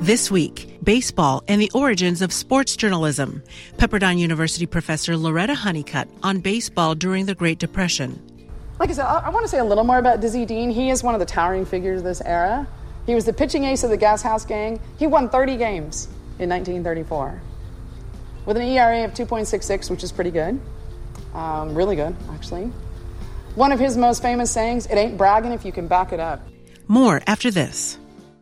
This week, baseball and the origins of sports journalism. Pepperdine University professor Loretta Honeycutt on baseball during the Great Depression. Like I said, I want to say a little more about Dizzy Dean. He is one of the towering figures of this era. He was the pitching ace of the Gas House Gang. He won 30 games in 1934 with an ERA of 2.66, which is pretty good. Really good, actually. One of his most famous sayings, "It ain't bragging if you can back it up." More after this.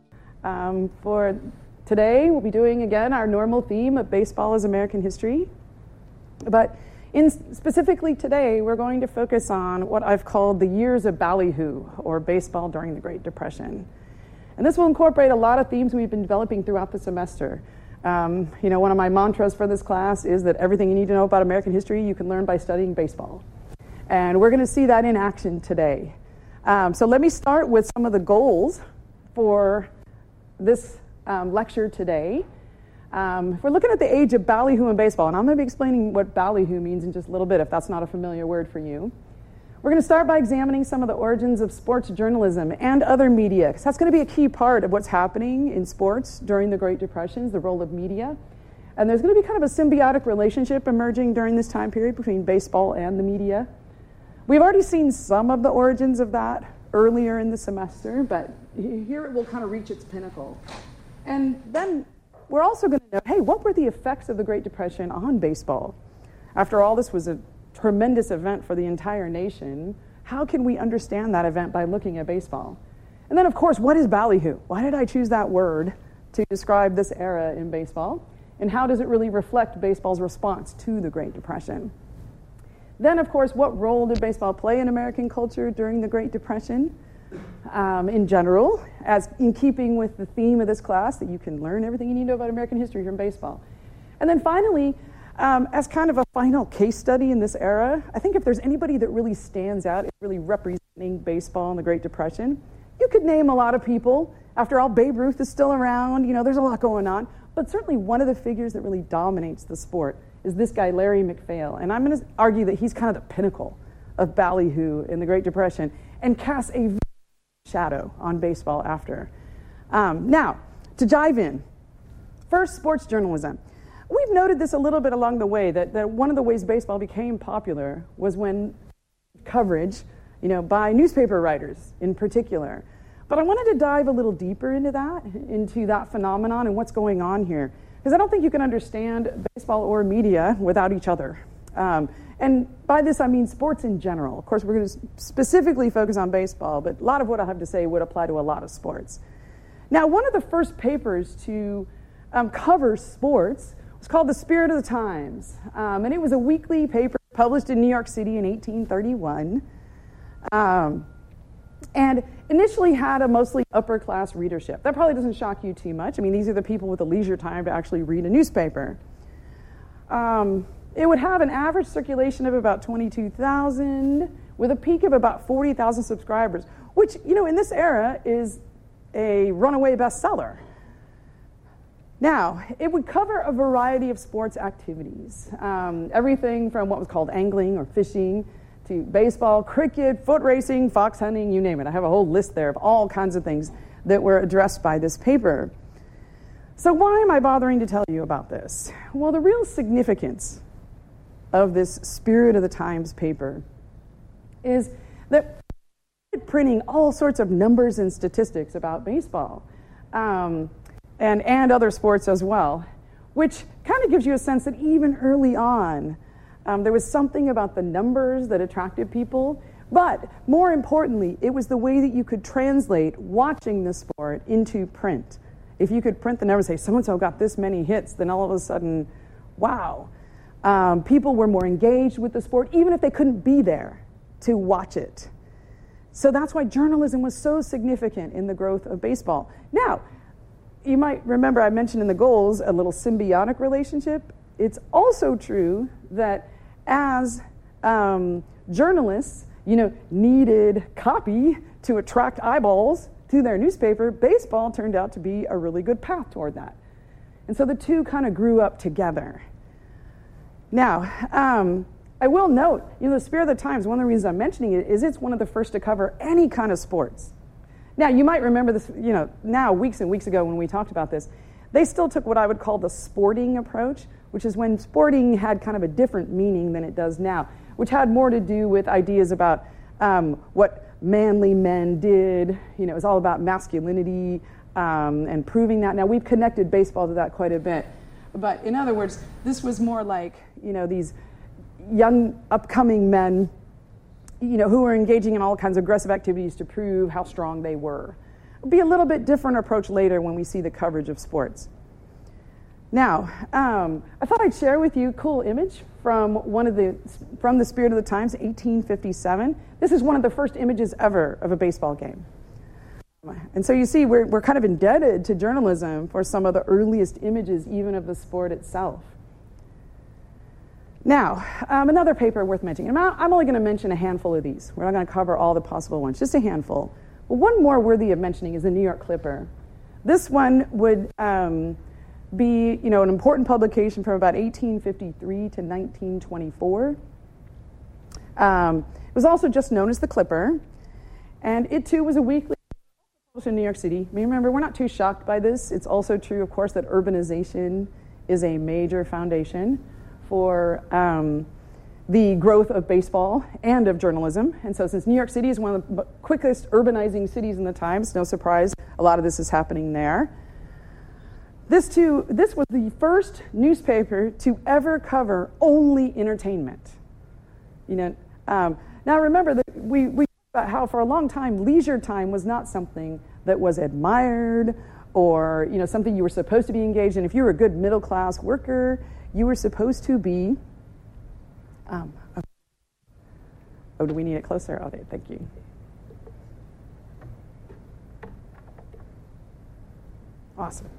For today, we'll be doing again our normal theme of baseball as American history. But specifically today, we're going to focus on what I've called the years of ballyhoo, or baseball during the Great Depression. And this will incorporate a lot of themes we've been developing throughout the semester. One of my mantras for this class is that everything you need to know about American history you can learn by studying baseball. And we're going to see that in action today. So let me start with some of the goals for this lecture today. We're looking at the age of ballyhoo in baseball, and I'm going to be explaining what ballyhoo means in just a little bit if that's not a familiar word for you. We're going to start by examining some of the origins of sports journalism and other media, because that's going to be a key part of what's happening in sports during the Great Depression, the role of media. And there's going to be kind of a symbiotic relationship emerging during this time period between baseball and the media. We've already seen some of the origins of that earlier in the semester, but here it will kind of reach its pinnacle. And then we're also going to know, hey, what were the effects of the Great Depression on baseball? After all, this was a tremendous event for the entire nation. How can we understand that event by looking at baseball? And then, of course, what is ballyhoo? Why did I choose that word to describe this era in baseball? And how does it really reflect baseball's response to the Great Depression? Then, of course, what role did baseball play in American culture during the Great Depression in general, as in keeping with the theme of this class, that you can learn everything you need to know about American history from baseball. And then finally, as kind of a final case study in this era, I think if there's anybody that really stands out, is really representing baseball in the Great Depression, you could name a lot of people. After all, Babe Ruth is still around. There's a lot going on. But certainly one of the figures that really dominates the sport is this guy, Larry MacPhail. And I'm going to argue that he's kind of the pinnacle of ballyhoo in the Great Depression and casts a shadow on baseball after. Now, to dive in, first, sports journalism. We've noted this a little bit along the way, that one of the ways baseball became popular was when coverage, by newspaper writers in particular. But I wanted to dive a little deeper into that phenomenon and what's going on here. Because I don't think you can understand baseball or media without each other. And by this, I mean sports in general. Of course, we're going to specifically focus on baseball, but a lot of what I have to say would apply to a lot of sports. Now, one of the first papers to cover sports was called The Spirit of the Times. And it was a weekly paper published in New York City in 1831. And initially had a mostly upper-class readership. That probably doesn't shock you too much. I mean, these are the people with the leisure time to actually read a newspaper. It would have an average circulation of about 22,000, with a peak of about 40,000 subscribers, which, in this era is a runaway bestseller. Now, it would cover a variety of sports activities, everything from what was called angling or fishing to baseball, cricket, foot racing, fox hunting, you name it. I have a whole list there of all kinds of things that were addressed by this paper. So why am I bothering to tell you about this? Well, the real significance of this Spirit of the Times paper is that printing all sorts of numbers and statistics about baseball and other sports as well, which kind of gives you a sense that even early on, there was something about the numbers that attracted people, but more importantly, it was the way that you could translate watching the sport into print. If you could print the numbers, say, so-and-so got this many hits, then all of a sudden, wow. People were more engaged with the sport, even if they couldn't be there to watch it. So that's why journalism was so significant in the growth of baseball. Now, you might remember I mentioned in the goals a little symbiotic relationship. It's also true that as journalists, needed copy to attract eyeballs to their newspaper, baseball turned out to be a really good path toward that. And so the two kind of grew up together. Now, I will note, the Spirit of the Times, one of the reasons I'm mentioning it is it's one of the first to cover any kind of sports. Now, you might remember this, now weeks and weeks ago when we talked about this, They still took what I would call the sporting approach, which is when sporting had kind of a different meaning than it does now, which had more to do with ideas about what manly men did. It was all about masculinity and proving that. Now, we've connected baseball to that quite a bit. But in other words, this was more like, these young upcoming men, who were engaging in all kinds of aggressive activities to prove how strong they were. It'll be a little bit different approach later when we see the coverage of sports. Now, I thought I'd share with you a cool image from the Spirit of the Times, 1857. This is one of the first images ever of a baseball game. And so you see, we're kind of indebted to journalism for some of the earliest images, even of the sport itself. Now, another paper worth mentioning. I'm only going to mention a handful of these. We're not going to cover all the possible ones, just a handful. But one more worthy of mentioning is the New York Clipper. This one would be, an important publication from about 1853 to 1924. It was also just known as the Clipper, and it too was a weekly in New York City. Remember, we're not too shocked by this. It's also true, of course, that urbanization is a major foundation for the growth of baseball and of journalism. And so since New York City is one of the quickest urbanizing cities in the Times, no surprise, a lot of this is happening there. This was the first newspaper to ever cover only entertainment. Now remember that we talked about how for a long time leisure time was not something that was admired or something you were supposed to be engaged in. If you were a good middle class worker, you were supposed to be. Do we need it closer? Okay, thank you. Awesome.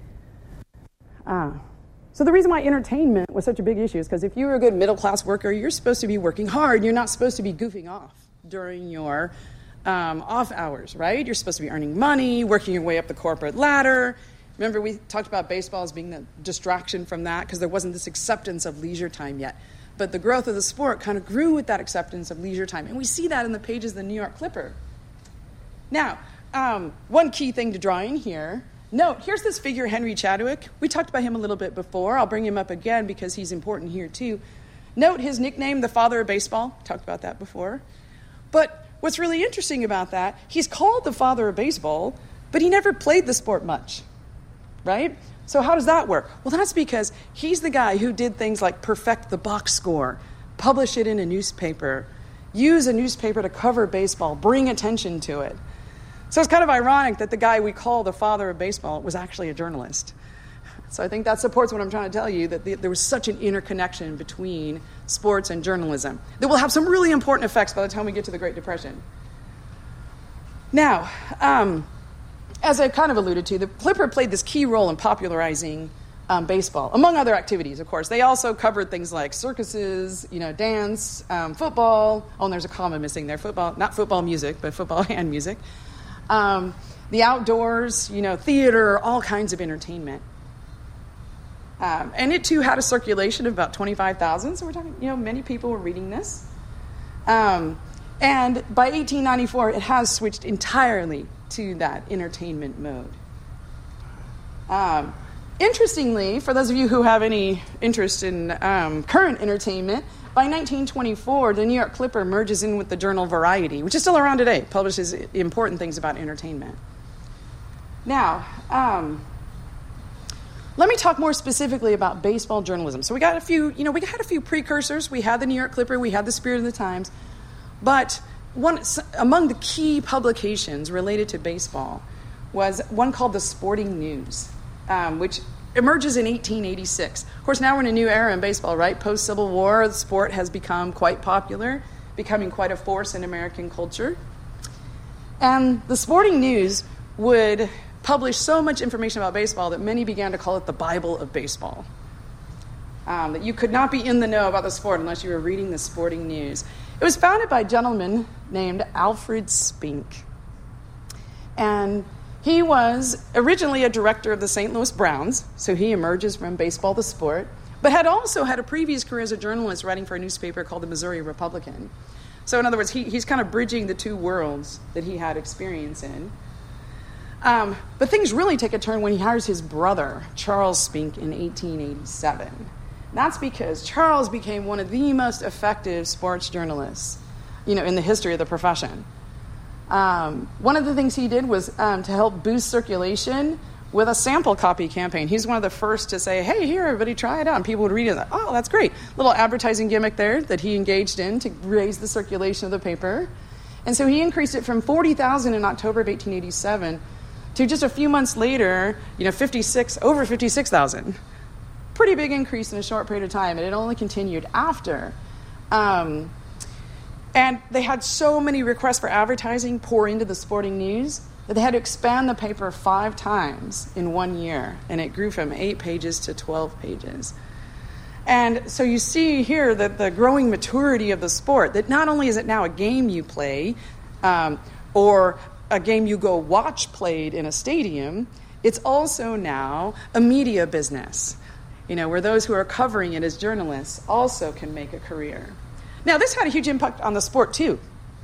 So the reason why entertainment was such a big issue is because if you were a good middle-class worker, you're supposed to be working hard. You're not supposed to be goofing off during your off hours, right? You're supposed to be earning money, working your way up the corporate ladder. Remember, we talked about baseball as being the distraction from that because there wasn't this acceptance of leisure time yet. But the growth of the sport kind of grew with that acceptance of leisure time. And we see that in the pages of the New York Clipper. Now, one key thing to draw in here. Note, here's this figure, Henry Chadwick. We talked about him a little bit before. I'll bring him up again because he's important here too. Note his nickname, the father of baseball. Talked about that before. But what's really interesting about that, he's called the father of baseball, but he never played the sport much, right? So how does that work? Well, that's because he's the guy who did things like perfect the box score, publish it in a newspaper, use a newspaper to cover baseball, bring attention to it. So it's kind of ironic that the guy we call the father of baseball was actually a journalist. So I think that supports what I'm trying to tell you, that there was such an interconnection between sports and journalism that will have some really important effects by the time we get to the Great Depression. Now, as I kind of alluded to, the Clipper played this key role in popularizing baseball, among other activities, of course. They also covered things like circuses, dance, football. Oh, and there's a comma missing there. Football, not football music, but football and music. The outdoors, theater, all kinds of entertainment. And it, too, had a circulation of about 25,000. So we're talking, many people were reading this. And by 1894, it has switched entirely to that entertainment mode. Interestingly, for those of you who have any interest in current entertainment, by 1924, the New York Clipper merges in with the journal Variety, which is still around today, publishes important things about entertainment. Now, let me talk more specifically about baseball journalism. So we got a few, we had a few precursors. We had the New York Clipper, we had the Spirit of the Times, but among the key publications related to baseball was one called the Sporting News, which emerges in 1886. Of course, now we're in a new era in baseball, right? Post-Civil War, the sport has become quite popular, becoming quite a force in American culture. And the Sporting News would publish so much information about baseball that many began to call it the Bible of baseball. That you could not be in the know about the sport unless you were reading the Sporting News. It was founded by a gentleman named Alfred Spink. And he was originally a director of the St. Louis Browns, so he emerges from baseball, the sport, but had also had a previous career as a journalist writing for a newspaper called the Missouri Republican. So in other words, he's kind of bridging the two worlds that he had experience in. But things really take a turn when he hires his brother, Charles Spink, in 1887. That's because Charles became one of the most effective sports journalists, in the history of the profession. One of the things he did was to help boost circulation with a sample copy campaign. He's one of the first to say, hey, here, everybody try it out. And people would read it. Oh, that's great. Little advertising gimmick there that he engaged in to raise the circulation of the paper. And so he increased it from 40,000 in October of 1887 to just a few months later, over 56,000. Pretty big increase in a short period of time, and it only continued after. And they had so many requests for advertising pour into the sporting news that they had to expand the paper 5 times in 1 year, and it grew from 8 pages to 12 pages. And so you see here that the growing maturity of the sport, that not only is it now a game you play or a game you go watch played in a stadium, it's also now a media business, where those who are covering it as journalists also can make a career. Now, this had a huge impact on the sport, too.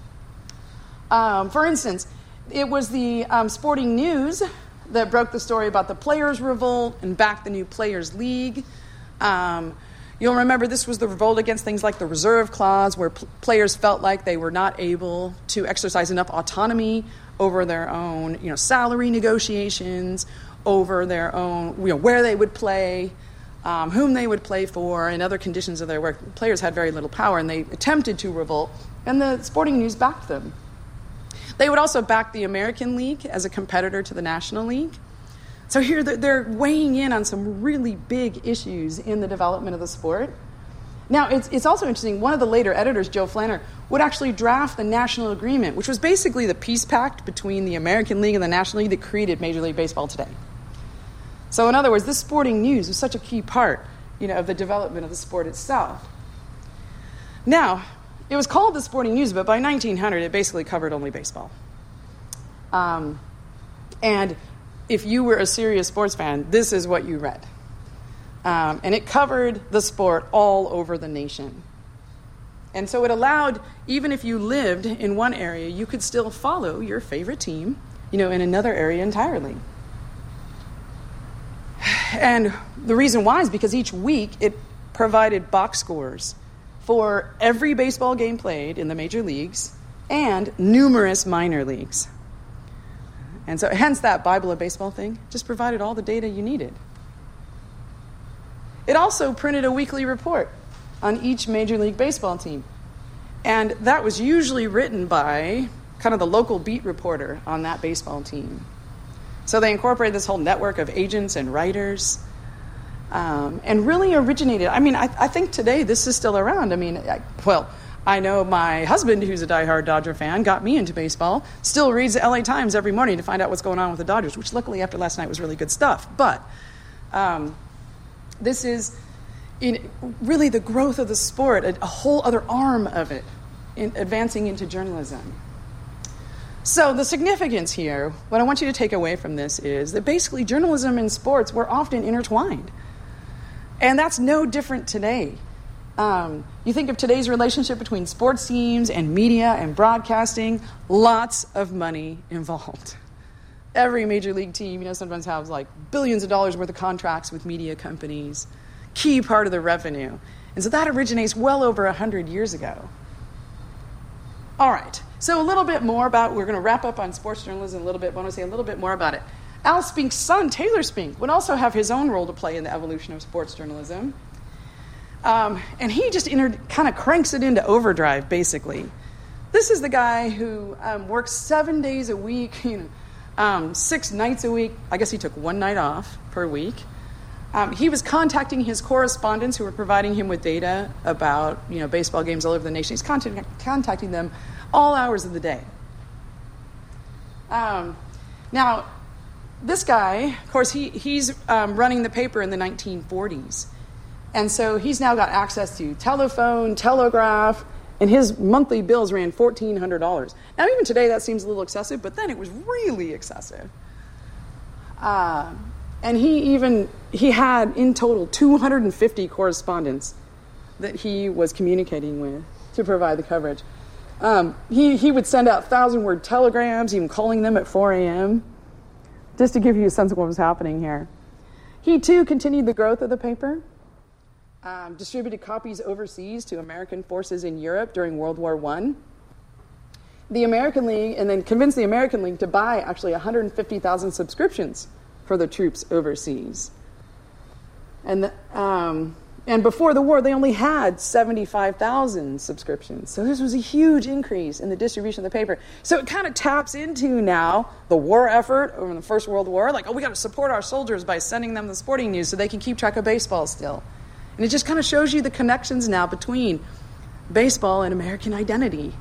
For instance, it was the Sporting News that broke the story about the Players' Revolt and backed the new Players' League. You'll remember this was the revolt against things like the reserve clause, where players felt like they were not able to exercise enough autonomy over their own, salary negotiations, over their own, where they would play, whom they would play for, and other conditions of their work. Players had very little power, and they attempted to revolt, and the Sporting News backed them. They would also back the American League as a competitor to the National League. So here they're weighing in on some really big issues in the development of the sport. Now, it's also interesting, one of the later editors, Joe Flanner, would actually draft the National Agreement, which was basically the peace pact between the American League and the National League that created Major League Baseball today. So in other words, this Sporting News was such a key part, of the development of the sport itself. Now, it was called the Sporting News, but by 1900, it basically covered only baseball. And if you were a serious sports fan, this is what you read. And it covered the sport all over the nation. And so it allowed, even if you lived in one area, you could still follow your favorite team, in another area entirely. And the reason why is because each week it provided box scores for every baseball game played in the major leagues and numerous minor leagues. And so hence that Bible of Baseball thing just provided all the data you needed. It also printed a weekly report on each Major League Baseball team. And that was usually written by kind of the local beat reporter on that baseball team. So they incorporated this whole network of agents and writers and really originated. I think today this is still around. I know my husband, who's a diehard Dodger fan, got me into baseball, still reads the LA Times every morning to find out what's going on with the Dodgers, which luckily after last night was really good stuff. But this is really the growth of the sport, a whole other arm of it, advancing into journalism. So the significance here, what I want you to take away from this is that basically journalism and sports were often intertwined. And that's no different today. You think of today's relationship between sports teams and media and broadcasting, lots of money involved. Every major league team, sometimes has like billions of dollars worth of contracts with media companies, key part of the revenue. And so that originates well over 100 years ago. All right, so a little bit more about, we're going to wrap up on sports journalism a little bit, but I want to say a little bit more about it. Al Spink's son, Taylor Spink, would also have his own role to play in the evolution of sports journalism. And he just kind of cranks it into overdrive, basically. This is the guy who works 7 days a week, 6 nights a week. I guess he took 1 night off per week. He was contacting his correspondents who were providing him with data about baseball games all over the nation. He's contacting them all hours of the day. Now, this guy, of course, he's running the paper in the 1940s. And so he's now got access to telephone, telegraph, and his monthly bills ran $1,400. Now, even today, that seems a little excessive, but then it was really excessive. And he had, in total, 250 correspondents that he was communicating with to provide the coverage. He would send out 1,000-word telegrams, even calling them at 4 a.m. just to give you a sense of what was happening here. He, too, continued the growth of the paper, distributed copies overseas to American forces in Europe during World War I. The American League, and then convinced the American League to buy actually 150,000 subscriptions for the troops overseas. And before the war, they only had 75,000 subscriptions. So this was a huge increase in the distribution of the paper. So it kind of taps into now the war effort over the First World War. Like, we got to support our soldiers by sending them the sporting news so they can keep track of baseball still. And it just kind of shows you the connections now between baseball and American identity.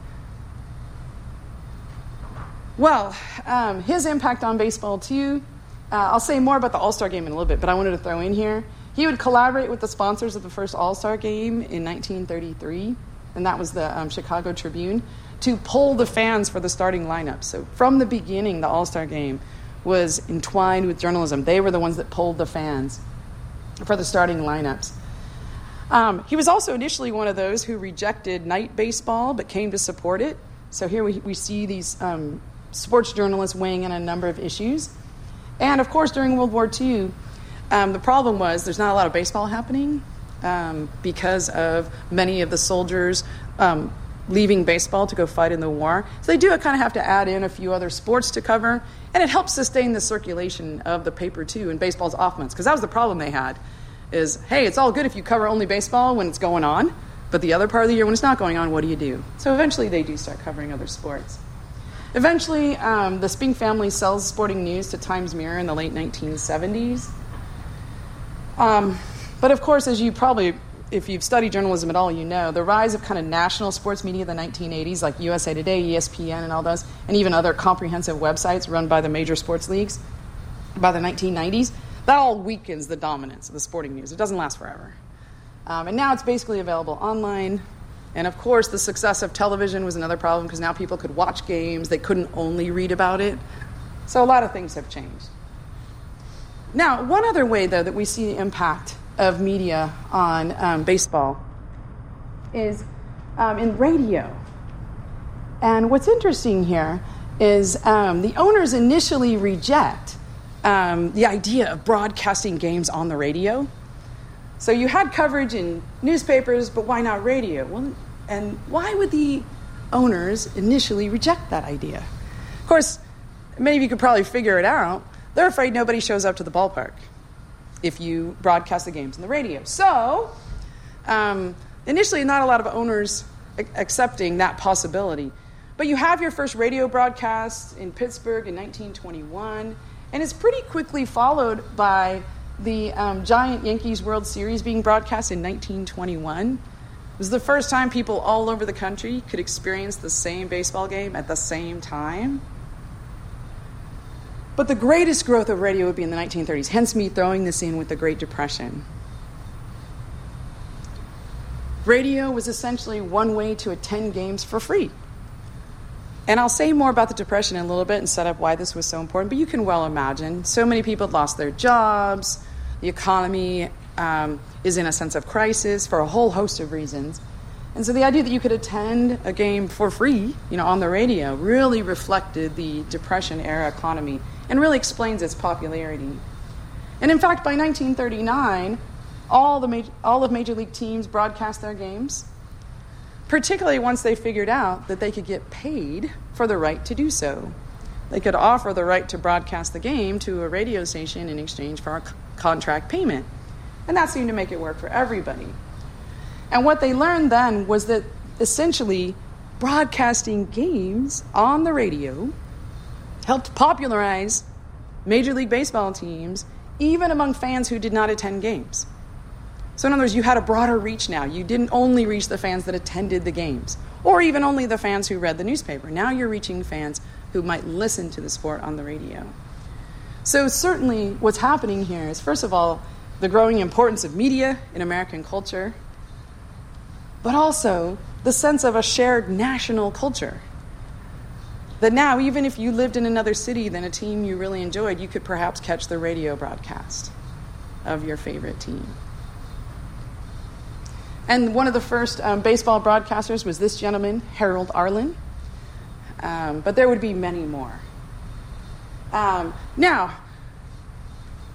Well, his impact on baseball, too, I'll say more about the All-Star Game in a little bit, but I wanted to throw in here. He would collaborate with the sponsors of the first All-Star Game in 1933, and that was the Chicago Tribune, to poll the fans for the starting lineup. So from the beginning, the All-Star Game was entwined with journalism. They were the ones that polled the fans for the starting lineups. He was also initially one of those who rejected night baseball but came to support it. So here we see these sports journalists weighing in on a number of issues. And, of course, during World War II, the problem was there's not a lot of baseball happening because of many of the soldiers leaving baseball to go fight in the war. So they do kind of have to add in a few other sports to cover, and it helps sustain the circulation of the paper, too, in baseball's off months, because that was the problem they had is, hey, it's all good if you cover only baseball when it's going on, but the other part of the year when it's not going on, what do you do? So eventually they do start covering other sports. Eventually, the Spink family sells sporting news to Times Mirror in the late 1970s. But of course, as you probably, if you've studied journalism at all, you know, the rise of kind of national sports media in the 1980s, like USA Today, ESPN, and all those, and even other comprehensive websites run by the major sports leagues by the 1990s, that all weakens the dominance of the sporting news. It doesn't last forever. And now it's basically available online. And of course, the success of television was another problem because now people could watch games. They couldn't only read about it. So a lot of things have changed. Now, one other way, though, that we see the impact of media on baseball is in radio. And what's interesting here is the owners initially reject the idea of broadcasting games on the radio. So you had coverage in newspapers, but why not radio? Well, and why would the owners initially reject that idea? Of course, many of you could probably figure it out. They're afraid nobody shows up to the ballpark if you broadcast the games on the radio. So initially, not a lot of owners accepting that possibility. But you have your first radio broadcast in Pittsburgh in 1921, and it's pretty quickly followed by the Giant Yankees World Series being broadcast in 1921. It was the first time people all over the country could experience the same baseball game at the same time. But the greatest growth of radio would be in the 1930s, hence me throwing this in with the Great Depression. Radio was essentially one way to attend games for free. And I'll say more about the Depression in a little bit and set up why this was so important, but you can well imagine so many people had lost their jobs. The economy is in a sense of crisis for a whole host of reasons. And so the idea that you could attend a game for free, on the radio, really reflected the Depression-era economy and really explains its popularity. And in fact, by 1939, all of Major League teams broadcast their games, particularly once they figured out that they could get paid for the right to do so. They could offer the right to broadcast the game to a radio station in exchange for a contract payment. And that seemed to make it work for everybody. And what they learned then was that essentially broadcasting games on the radio helped popularize Major League Baseball teams even among fans who did not attend games. So in other words, you had a broader reach now. You didn't only reach the fans that attended the games, or even only the fans who read the newspaper. Now you're reaching fans who might listen to the sport on the radio. So certainly what's happening here is, first of all, the growing importance of media in American culture, but also the sense of a shared national culture. That now, even if you lived in another city than a team you really enjoyed, you could perhaps catch the radio broadcast of your favorite team. And one of the first baseball broadcasters was this gentleman, Harold Arlen. But there would be many more. Now,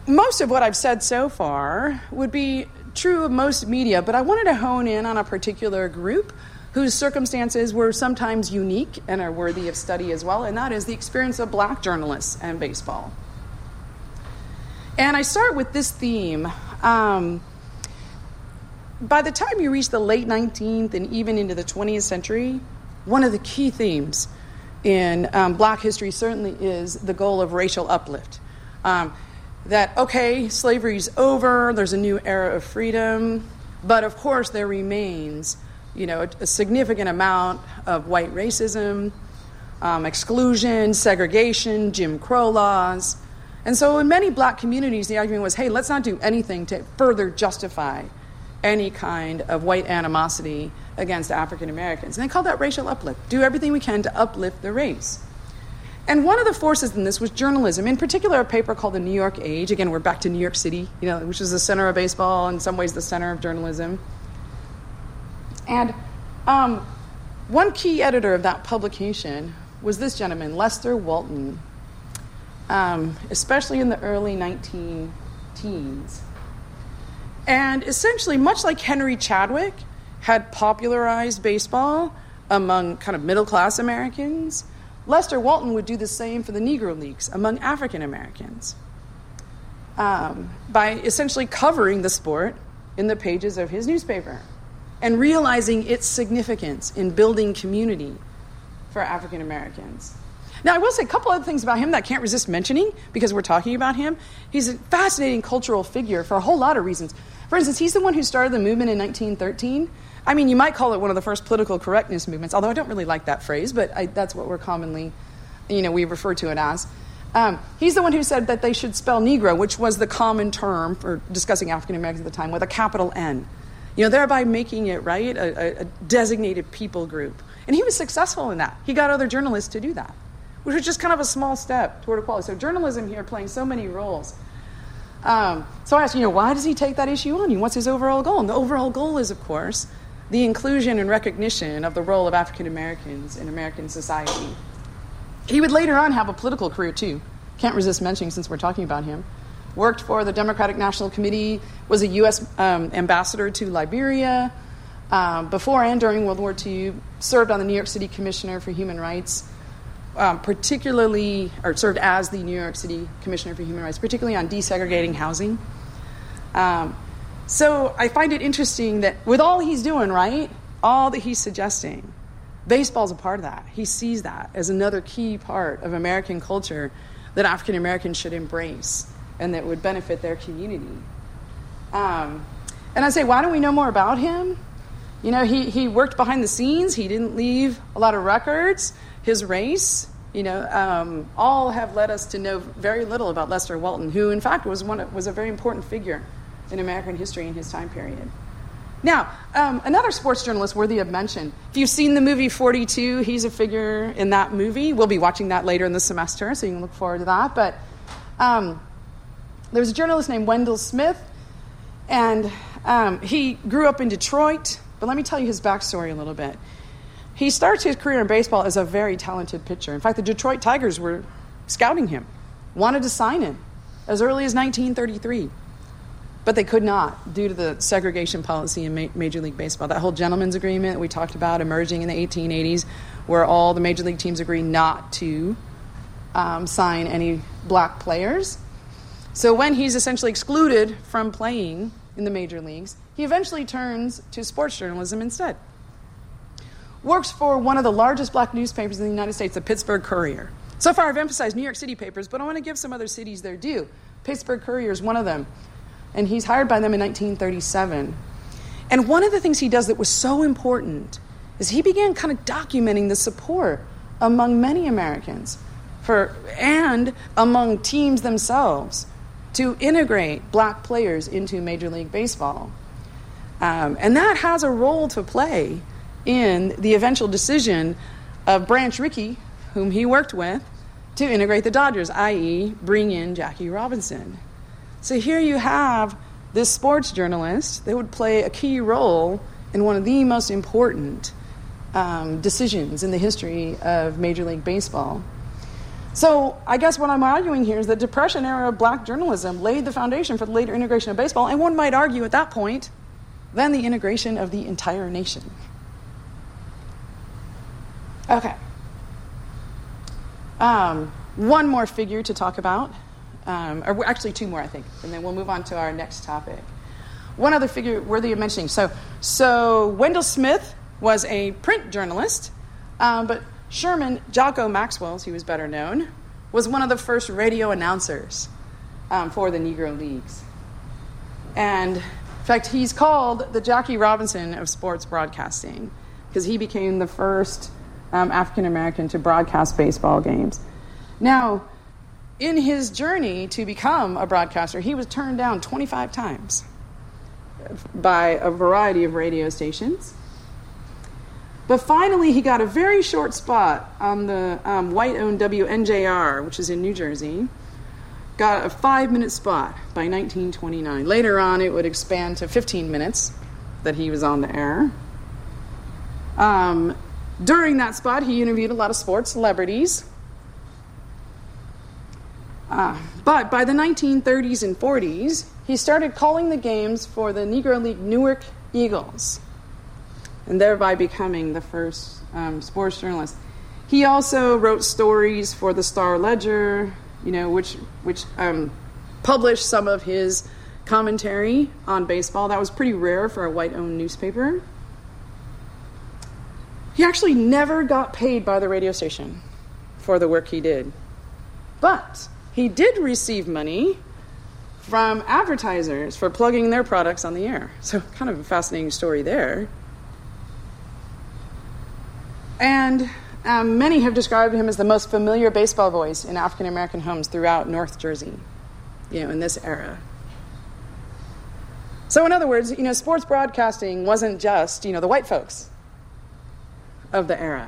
most of what I've said so far would be true of most media, but I wanted to hone in on a particular group whose circumstances were sometimes unique and are worthy of study as well, and that is the experience of black journalists and baseball. And I start with this theme. By the time you reach the late 19th and even into the 20th century, one of the key themes in black history certainly is the goal of racial uplift. That, okay, slavery's over, there's a new era of freedom, but of course there remains, a significant amount of white racism, exclusion, segregation, Jim Crow laws. And so in many black communities, the argument was, hey, let's not do anything to further justify any kind of white animosity against African Americans. And they called that racial uplift. Do everything we can to uplift the race. And one of the forces in this was journalism, in particular a paper called the New York Age. Again, we're back to New York City, which is the center of baseball, in some ways the center of journalism. And one key editor of that publication was this gentleman, Lester Walton, especially in the early 19-teens. And essentially, much like Henry Chadwick had popularized baseball among kind of middle-class Americans, Lester Walton would do the same for the Negro Leagues among African Americans by essentially covering the sport in the pages of his newspaper and realizing its significance in building community for African Americans. Now, I will say a couple other things about him that I can't resist mentioning because we're talking about him. He's a fascinating cultural figure for a whole lot of reasons. For instance, he's the one who started the movement in 1913. I mean, you might call it one of the first political correctness movements, although I don't really like that phrase, but that's what we're commonly, we refer to it as. He's the one who said that they should spell Negro, which was the common term for discussing African Americans at the time, with a capital N, thereby making it, right, a designated people group. And he was successful in that. He got other journalists to do that, which was just kind of a small step toward equality. So journalism here playing so many roles. So I asked, why does he take that issue on? What's his overall goal? And the overall goal is, of course, the inclusion and recognition of the role of African Americans in American society. He would later on have a political career, too. Can't resist mentioning since we're talking about him. Worked for the Democratic National Committee, was a U.S. ambassador to Liberia. Before and during World War II, served on the New York City Commissioner for Human Rights, served as the New York City Commissioner for Human Rights, particularly on desegregating housing. So I find it interesting that with all he's doing, right, all that he's suggesting, baseball's a part of that. He sees that as another key part of American culture that African Americans should embrace and that would benefit their community. And I say, why don't we know more about him? He worked behind the scenes. He didn't leave a lot of records. His race, all have led us to know very little about Lester Walton, who in fact was a very important figure in American history in his time period. Now, another sports journalist worthy of mention. If you've seen the movie 42, he's a figure in that movie. We'll be watching that later in the semester, so you can look forward to that. But there's a journalist named Wendell Smith, and he grew up in Detroit. But let me tell you his backstory a little bit. He starts his career in baseball as a very talented pitcher. In fact, the Detroit Tigers were scouting him, wanted to sign him as early as 1933. But they could not due to the segregation policy in Major League Baseball. That whole gentleman's agreement that we talked about emerging in the 1880s, where all the Major League teams agree not to sign any black players. So when he's essentially excluded from playing in the major leagues, he eventually turns to sports journalism instead. Works for one of the largest black newspapers in the United States, the Pittsburgh Courier. So far I've emphasized New York City papers, but I want to give some other cities their due. Pittsburgh Courier is one of them. And he's hired by them in 1937. And one of the things he does that was so important is he began kind of documenting the support among many Americans and among teams themselves to integrate black players into Major League Baseball. And that has a role to play in the eventual decision of Branch Rickey, whom he worked with, to integrate the Dodgers, i.e. bring in Jackie Robinson. So here you have this sports journalist that would play a key role in one of the most important decisions in the history of Major League Baseball. So I guess what I'm arguing here is that Depression-era black journalism laid the foundation for the later integration of baseball, and one might argue at that point, then the integration of the entire nation. Okay. One more figure to talk about, or actually two more, I think, and then we'll move on to our next topic. One other figure worthy of mentioning. So Wendell Smith was a print journalist, but Sherman Jocko Maxwell, as he was better known, was one of the first radio announcers for the Negro Leagues. And, in fact, he's called the Jackie Robinson of sports broadcasting because he became the first African-American to broadcast baseball games. Now, in his journey to become a broadcaster, he was turned down 25 times by a variety of radio stations. But finally, he got a very short spot on the white-owned WNJR, which is in New Jersey. Got a 5-minute spot by 1929. Later on, it would expand to 15 minutes that he was on the air. During that spot, he interviewed a lot of sports celebrities. But by the 1930s and 40s, he started calling the games for the Negro League Newark Eagles, and thereby becoming the first sports journalist. He also wrote stories for the Star-Ledger, which published some of his commentary on baseball. That was pretty rare for a white-owned newspaper. He actually never got paid by the radio station for the work he did. But he did receive money from advertisers for plugging their products on the air. So kind of a fascinating story there. And many have described him as the most familiar baseball voice in African-American homes throughout North Jersey, in this era. So in other words, sports broadcasting wasn't just, the white folks of the era.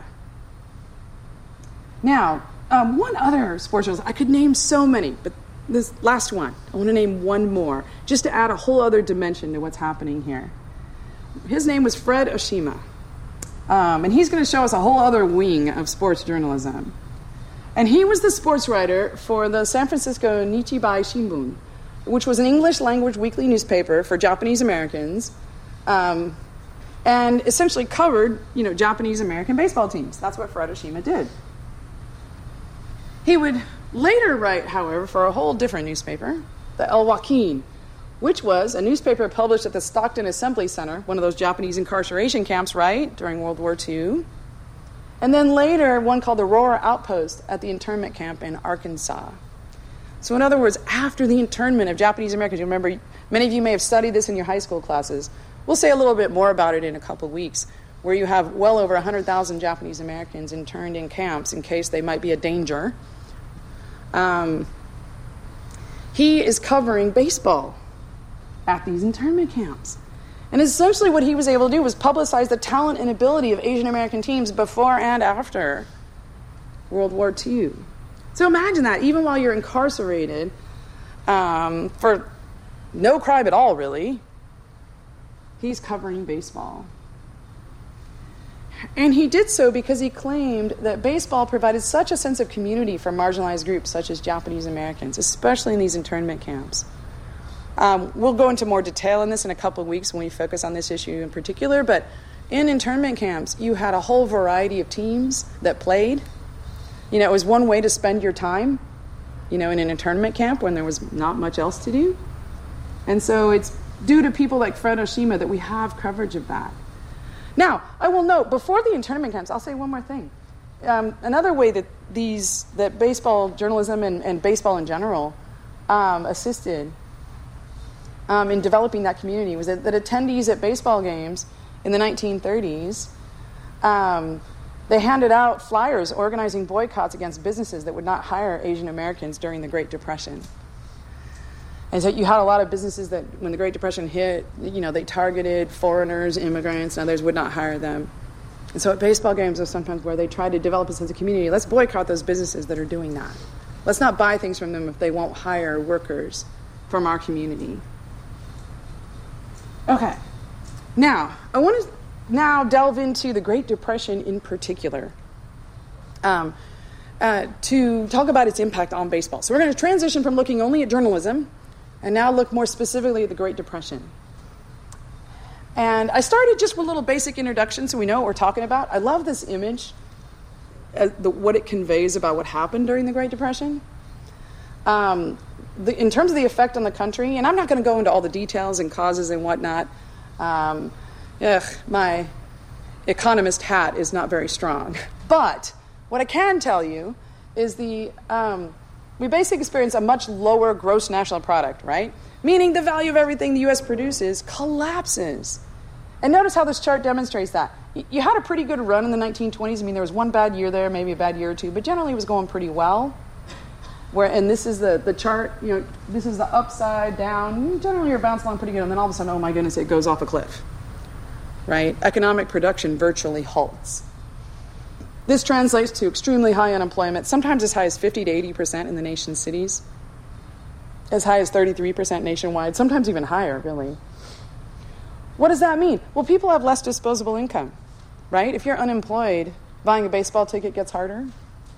Now, one other sports journalist, I could name so many, but this last one, I want to name one more, just to add a whole other dimension to what's happening here. His name was Fred Oshima. And he's going to show us a whole other wing of sports journalism. And he was the sports writer for the San Francisco Nichibai Shimbun, which was an English-language weekly newspaper for Japanese Americans, and essentially covered, Japanese American baseball teams. That's what Fred Oshima did. He would later write, however, for a whole different newspaper, the El Joaquin, which was a newspaper published at the Stockton Assembly Center, one of those Japanese incarceration camps, right, during World War II. And then later, one called the Aurora Outpost at the internment camp in Arkansas. So in other words, after the internment of Japanese Americans, you remember, many of you may have studied this in your high school classes. We'll say a little bit more about it in a couple of weeks, where you have well over 100,000 Japanese Americans interned in camps in case they might be a danger. He is covering baseball at these internment camps. And essentially what he was able to do was publicize the talent and ability of Asian American teams before and after World War II. So imagine that, even while you're incarcerated for no crime at all, really, he's covering baseball. And he did so because he claimed that baseball provided such a sense of community for marginalized groups such as Japanese Americans, especially in these internment camps. We'll go into more detail on this in a couple of weeks when we focus on this issue in particular, but in internment camps, you had a whole variety of teams that played. It was one way to spend your time, in an internment camp when there was not much else to do. And so it's due to people like Fred Oshima that we have coverage of that. Now, I will note, before the internment camps, I'll say one more thing. Another way that baseball journalism and baseball in general assisted in developing that community was that attendees at baseball games in the 1930s, they handed out flyers organizing boycotts against businesses that would not hire Asian Americans during the Great Depression. And so you had a lot of businesses that, when the Great Depression hit, they targeted foreigners, immigrants, and others would not hire them. And so at baseball games was sometimes where they tried to develop a sense of community. Let's boycott those businesses that are doing that. Let's not buy things from them if they won't hire workers from our community. Okay. Now, I want to delve into the Great Depression in particular. to talk about its impact on baseball. So we're going to transition from looking only at journalism and now look more specifically at the Great Depression. And I started just with a little basic introduction so we know what we're talking about. I love this image, what it conveys about what happened during the Great Depression. In terms of the effect on the country, and I'm not going to go into all the details and causes and whatnot. My economist hat is not very strong. But what I can tell you is we basically experience a much lower gross national product, right? Meaning the value of everything the U.S. produces collapses. And notice how this chart demonstrates that. You had a pretty good run in the 1920s. I mean, there was one bad year there, maybe a bad year or two, but generally it was going pretty well. And this is the chart, this is the upside down. Generally you're bouncing along pretty good, and then all of a sudden, oh my goodness, it goes off a cliff, right? Economic production virtually halts. This translates to extremely high unemployment, sometimes as high as 50 to 80% in the nation's cities, as high as 33% nationwide, sometimes even higher, really. What does that mean? Well, people have less disposable income, right? If you're unemployed, buying a baseball ticket gets harder.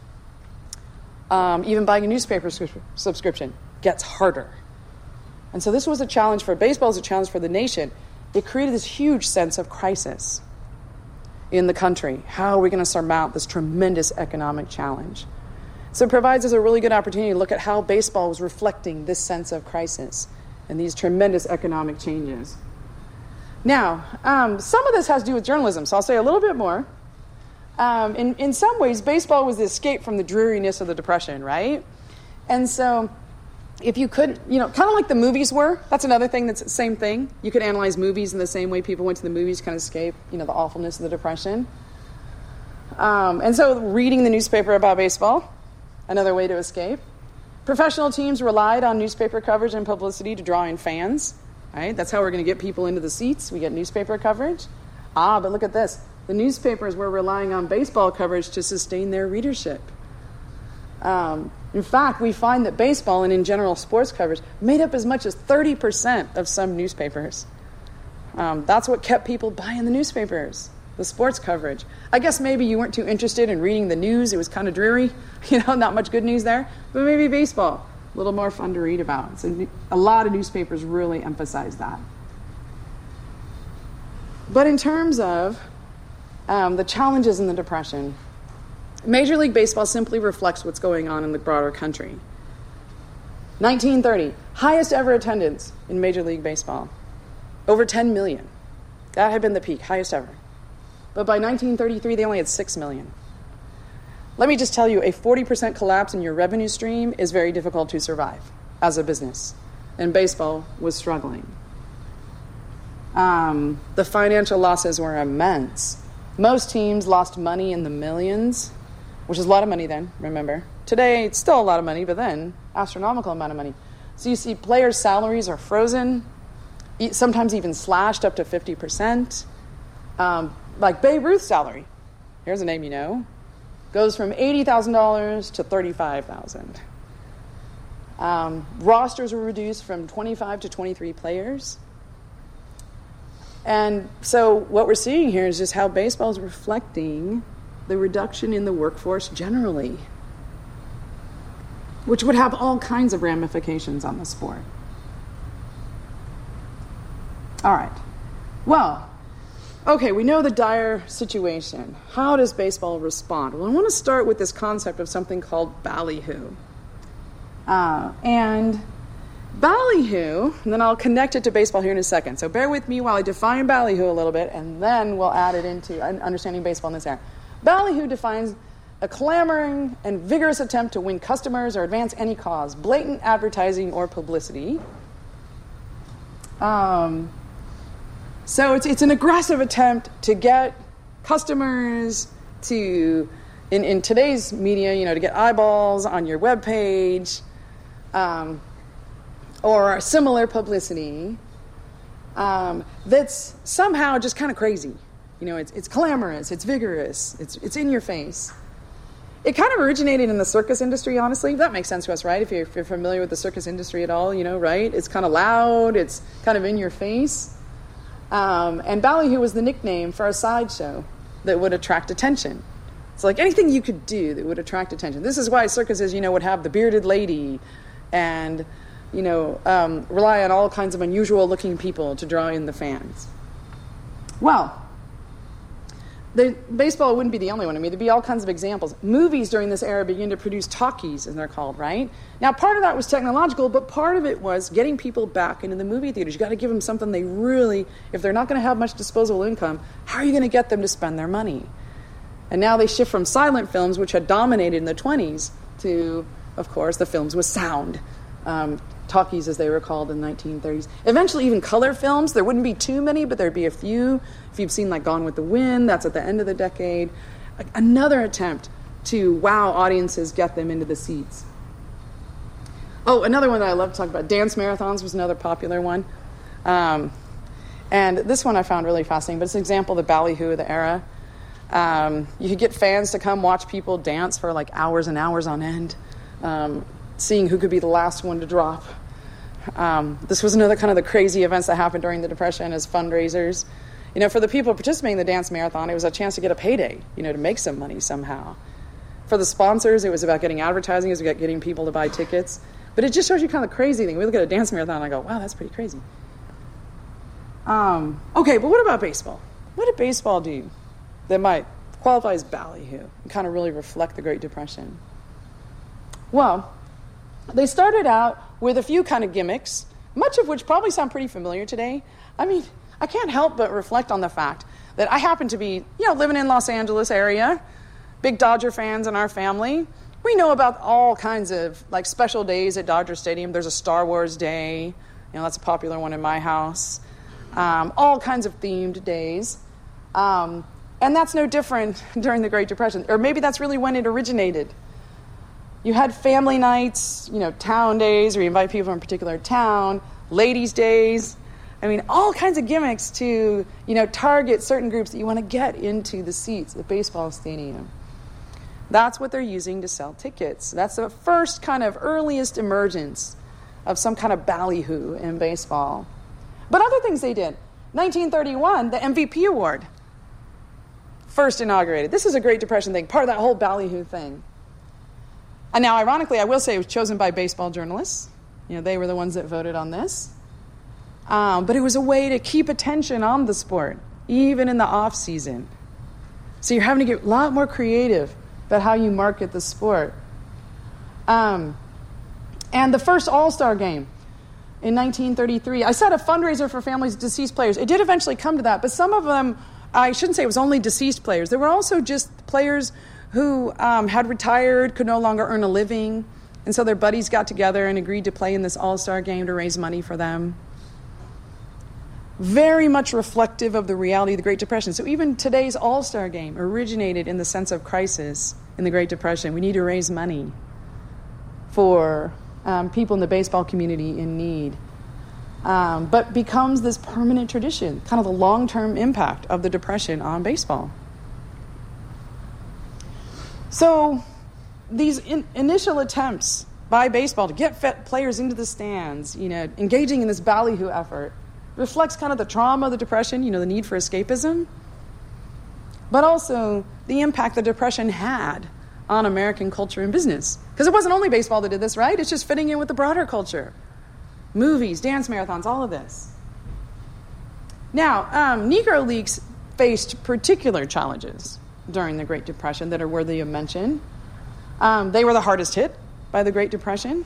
Even buying a newspaper subscription gets harder. And so this was a challenge for baseball, was a challenge for the nation. It created this huge sense of crisis in the country. How are we going to surmount this tremendous economic challenge? So it provides us a really good opportunity to look at how baseball was reflecting this sense of crisis and these tremendous economic changes. Now, some of this has to do with journalism, so I'll say a little bit more. In some ways, baseball was the escape from the dreariness of the Depression, right? And so if you could, kind of like the movies were, that's another thing that's the same thing. You could analyze movies in the same way people went to the movies to kind of escape, the awfulness of the Depression. And so reading the newspaper about baseball, another way to escape. Professional teams relied on newspaper coverage and publicity to draw in fans, right? That's how we're going to get people into the seats. We get newspaper coverage. But look at this. The newspapers were relying on baseball coverage to sustain their readership. In fact, we find that baseball and in general sports coverage made up as much as 30% of some newspapers. That's what kept people buying the newspapers, the sports coverage. I guess maybe you weren't too interested in reading the news. It was kind of dreary, not much good news there. But maybe baseball, a little more fun to read about. So a lot of newspapers really emphasize that. But in terms of the challenges in the Depression, Major League Baseball simply reflects what's going on in the broader country. 1930, highest ever attendance in Major League Baseball. Over 10 million. That had been the peak, highest ever. But by 1933, they only had 6 million. Let me just tell you, a 40% collapse in your revenue stream is very difficult to survive as a business. And baseball was struggling. The financial losses were immense. Most teams lost money in the millions, which is a lot of money then, remember. Today, it's still a lot of money, but then, astronomical amount of money. So you see players' salaries are frozen, sometimes even slashed up to 50%. Like Babe Ruth's salary, here's a name you know, goes from $80,000 to $35,000. Rosters were reduced from 25 to 23 players. And so what we're seeing here is just how baseball is reflecting the reduction in the workforce generally, which would have all kinds of ramifications on the sport. All right. Well, okay, we know the dire situation. How does baseball respond? Well, I want to start with this concept of something called ballyhoo. And ballyhoo, and then I'll connect it to baseball here in a second. So bear with me while I define ballyhoo a little bit, and then we'll add it into understanding baseball in this area. Ballyhoo defines a clamoring and vigorous attempt to win customers or advance any cause, blatant advertising or publicity. So it's an aggressive attempt to get customers to, in today's media, to get eyeballs on your webpage, or similar publicity that's somehow just kind of crazy. It's clamorous, it's vigorous, it's in your face. It kind of originated in the circus industry, honestly. That makes sense to us, right? If you're familiar with the circus industry at all, right? It's kind of loud, it's kind of in your face. And ballyhoo was the nickname for a sideshow that would attract attention. It's like anything you could do that would attract attention. This is why circuses, would have the bearded lady and, rely on all kinds of unusual-looking people to draw in the fans. Well, baseball wouldn't be the only one. I mean, there'd be all kinds of examples. Movies during this era began to produce talkies, as they're called, right? Now, part of that was technological, but part of it was getting people back into the movie theaters. You got to give them something they really, if they're not going to have much disposable income, how are you going to get them to spend their money? And now they shift from silent films, which had dominated in the 20s, to, of course, the films with sound. Talkies, as they were called in the 1930s. Eventually, even color films. There wouldn't be too many, but there'd be a few. If you've seen, like, Gone with the Wind, that's at the end of the decade. Another attempt to wow audiences, get them into the seats. Oh, another one that I love to talk about. Dance marathons was another popular one. And this one I found really fascinating, but it's an example of the ballyhoo of the era. You could get fans to come watch people dance for, like, hours and hours on end, seeing who could be the last one to drop. This was another kind of the crazy events that happened during the Depression as fundraisers. For the people participating in the dance marathon, it was a chance to get a payday, to make some money somehow. For the sponsors, it was about getting advertising, it was about getting people to buy tickets. But it just shows you kind of the crazy thing. We look at a dance marathon and I go, wow, that's pretty crazy. Okay, but what about baseball? What did baseball do that might qualify as ballyhoo and kind of really reflect the Great Depression? Well, they started out with a few kind of gimmicks, much of which probably sound pretty familiar today. I mean, I can't help but reflect on the fact that I happen to be, living in Los Angeles area, big Dodger fans in our family. We know about all kinds of, like, special days at Dodger Stadium. There's a Star Wars Day. That's a popular one in my house. All kinds of themed days. And that's no different during the Great Depression. Or maybe that's really when it originated. You had family nights, town days, where you invite people from a particular town, ladies' days. I mean, all kinds of gimmicks to, target certain groups that you want to get into the seats at the baseball stadium. That's what they're using to sell tickets. That's the first kind of earliest emergence of some kind of ballyhoo in baseball. But other things they did. 1931, the MVP award, first inaugurated. This is a Great Depression thing, part of that whole ballyhoo thing. And now, ironically, I will say it was chosen by baseball journalists. They were the ones that voted on this. But it was a way to keep attention on the sport, even in the off-season. So you're having to get a lot more creative about how you market the sport. And the first All-Star game in 1933, I said a fundraiser for families of deceased players. It did eventually come to that, but some of them, I shouldn't say it was only deceased players. There were also just players who had retired, could no longer earn a living, and so their buddies got together and agreed to play in this all-star game to raise money for them. Very much reflective of the reality of the Great Depression. So even today's all-star game originated in the sense of crisis in the Great Depression. We need to raise money for people in the baseball community in need. But becomes this permanent tradition, kind of the long-term impact of the Depression on baseball. So these initial attempts by baseball to get players into the stands, engaging in this ballyhoo effort, reflects kind of the trauma of the Depression, the need for escapism, but also the impact the Depression had on American culture and business. Because it wasn't only baseball that did this, right? It's just fitting in with the broader culture. Movies, dance marathons, all of this. Now, Negro Leagues faced particular challenges during the Great Depression that are worthy of mention. They were the hardest hit by the Great Depression.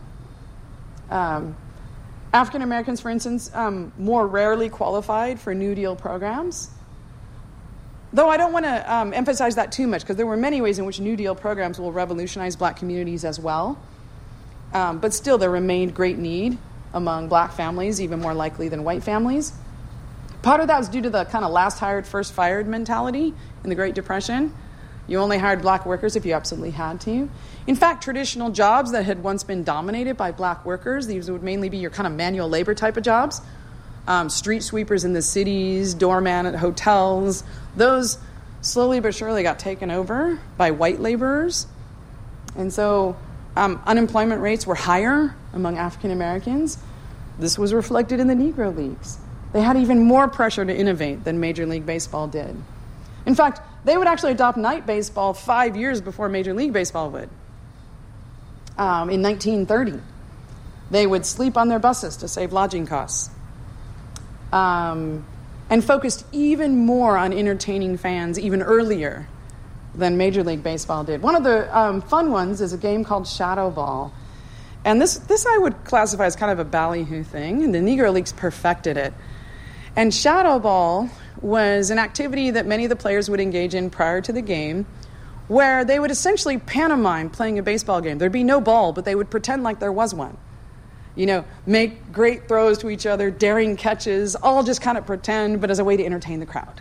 African Americans, for instance, more rarely qualified for New Deal programs. Though I don't want to emphasize that too much, because there were many ways in which New Deal programs will revolutionize black communities as well. But still, there remained great need among black families, even more likely than white families. Part of that was due to the kind of last hired, first fired mentality in the Great Depression. You only hired black workers if you absolutely had to. In fact, traditional jobs that had once been dominated by black workers, these would mainly be your kind of manual labor type of jobs, street sweepers in the cities, doorman at hotels, those slowly but surely got taken over by white laborers. And so unemployment rates were higher among African Americans. This was reflected in the Negro Leagues. They had even more pressure to innovate than Major League Baseball did. In fact, They would actually adopt night baseball 5 years before Major League Baseball would. In 1930, they would sleep on their buses to save lodging costs, and focused even more on entertaining fans even earlier than Major League Baseball did. One of the fun ones is a game called Shadow Ball. And this I would classify as kind of a ballyhoo thing, and the Negro Leagues perfected it. And Shadow Ball was an activity that many of the players would engage in prior to the game, where they would essentially pantomime playing a baseball game. There'd be no ball, but they would pretend like there was one. Make great throws to each other, daring catches, all just kind of pretend, but as a way to entertain the crowd.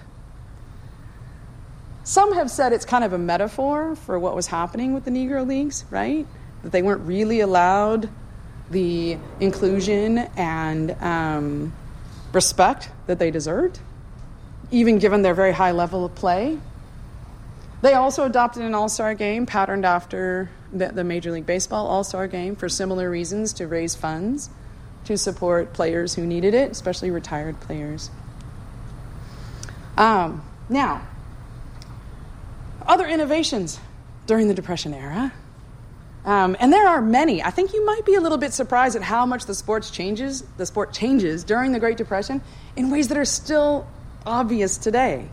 Some have said it's kind of a metaphor for what was happening with the Negro Leagues, right? That they weren't really allowed the inclusion and respect that they deserved, even given their very high level of play. They also adopted an all-star game patterned after the Major League Baseball all-star game for similar reasons, to raise funds to support players who needed it, especially retired players. Now, other innovations during the Depression era, and there are many. I think you might be a little bit surprised at how much the sport changes during the Great Depression in ways that are still obvious today.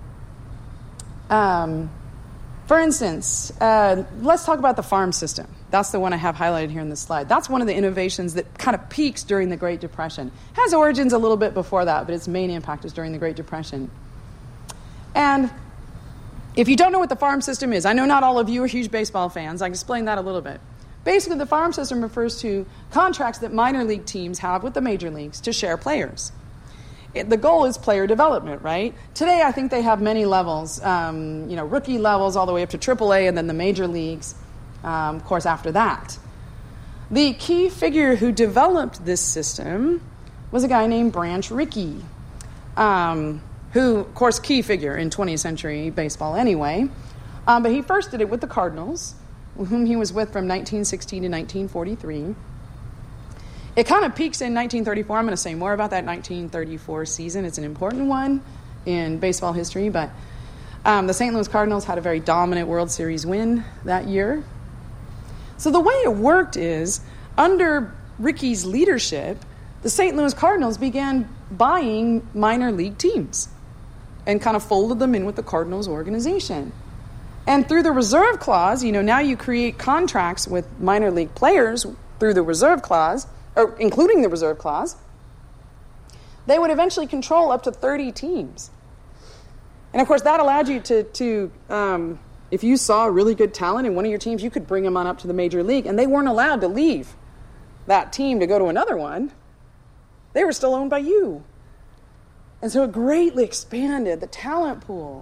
For instance, let's talk about the farm system. That's the one I have highlighted here in this slide. That's one of the innovations that kind of peaks during the Great Depression. It has origins a little bit before that, but its main impact is during the Great Depression. And if you don't know what the farm system is, I know not all of you are huge baseball fans. I can explain that a little bit. Basically, the farm system refers to contracts that minor league teams have with the major leagues to share players. The goal is player development, right? Today, I think they have many levels, rookie levels all the way up to AAA, and then the major leagues, of course, after that. The key figure who developed this system was a guy named Branch Rickey, who, of course, key figure in 20th century baseball anyway. But he first did it with the Cardinals, whom he was with from 1916 to 1943. It kind of peaks in 1934. I'm going to say more about that 1934 season. It's an important one in baseball history, but the St. Louis Cardinals had a very dominant World Series win that year. So the way it worked is, under Rickey's leadership, the St. Louis Cardinals began buying minor league teams and kind of folded them in with the Cardinals organization. And through the reserve clause, now you create contracts with minor league players through the reserve clause, or including the reserve clause. They would eventually control up to 30 teams. And of course, that allowed you to if you saw really good talent in one of your teams, you could bring them on up to the major league, and they weren't allowed to leave that team to go to another one. They were still owned by you. And so it greatly expanded the talent pool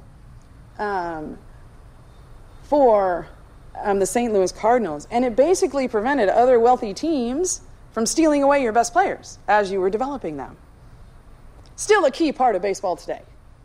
for the St. Louis Cardinals. And it basically prevented other wealthy teams from stealing away your best players as you were developing them. Still a key part of baseball today.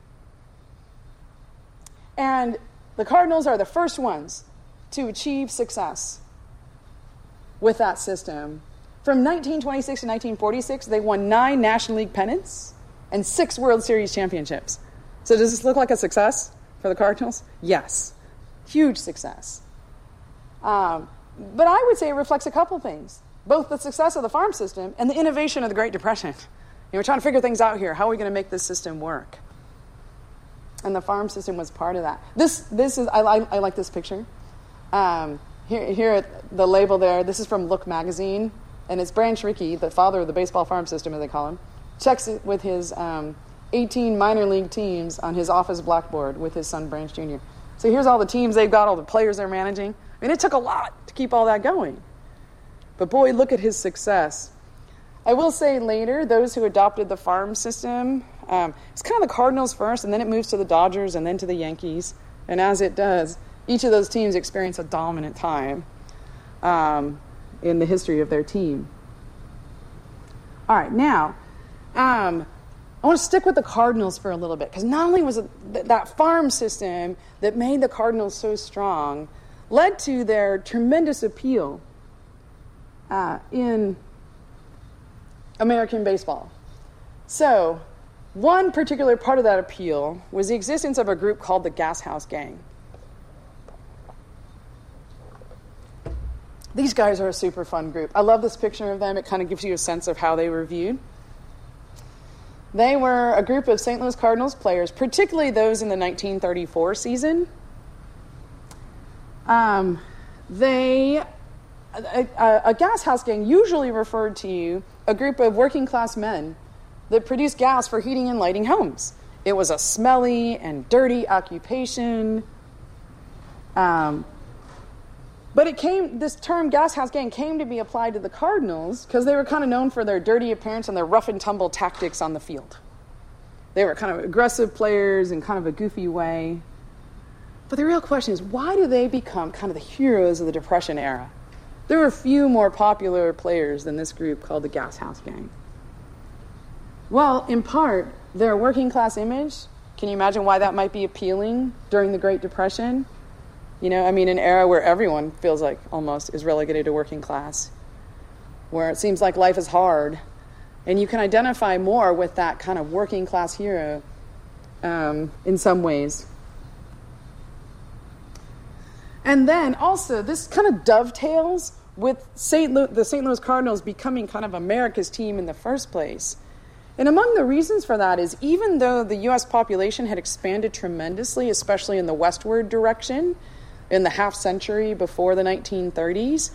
And the Cardinals are the first ones to achieve success with that system. From 1926 to 1946, they won 9 National League pennants and 6 World Series championships. So does this look like a success for the Cardinals? Yes. Huge success. But I would say it reflects a couple things. Both the success of the farm system and the innovation of the Great Depression. We're trying to figure things out here. How are we going to make this system work? And the farm system was part of that. This is I like this picture. Here the label there. This is from Look magazine, and it's Branch Rickey, the father of the baseball farm system, as they call him, checks it with his 18 minor league teams on his office blackboard with his son Branch Jr. So here's all the teams they've got, all the players they're managing. I mean, it took a lot to keep all that going. But boy, look at his success. I will say later, those who adopted the farm system, it's kind of the Cardinals first, and then it moves to the Dodgers, and then to the Yankees. And as it does, each of those teams experience a dominant time in the history of their team. All right, now, I want to stick with the Cardinals for a little bit, because not only was it that farm system that made the Cardinals so strong, led to their tremendous appeal in American baseball. So, One particular part of that appeal was the existence of a group called the Gas House Gang. These guys are a super fun group. I love this picture of them. It kind of gives you a sense of how they were viewed. They were a group of St. Louis Cardinals players, particularly those in the 1934 season. A gas house gang usually referred to a group of working class men that produced gas for heating and lighting homes. It was a smelly and dirty occupation. But this term gas house gang came to be applied to the Cardinals because they were kind of known for their dirty appearance and their rough and tumble tactics on the field. They were kind of aggressive players in kind of a goofy way. But the real question is, why do they become kind of the heroes of the Depression era? There were few more popular players than this group called the Gas House Gang. Well, in part, their working class image. Can you imagine why that might be appealing during the Great Depression? An era where everyone feels like almost is relegated to working class, where it seems like life is hard. And you can identify more with that kind of working class hero in some ways. And then also, this kind of dovetails with the St. Louis Cardinals becoming kind of America's team in the first place. And among the reasons for that is, even though the U.S. population had expanded tremendously, especially in the westward direction, in the half century before the 1930s.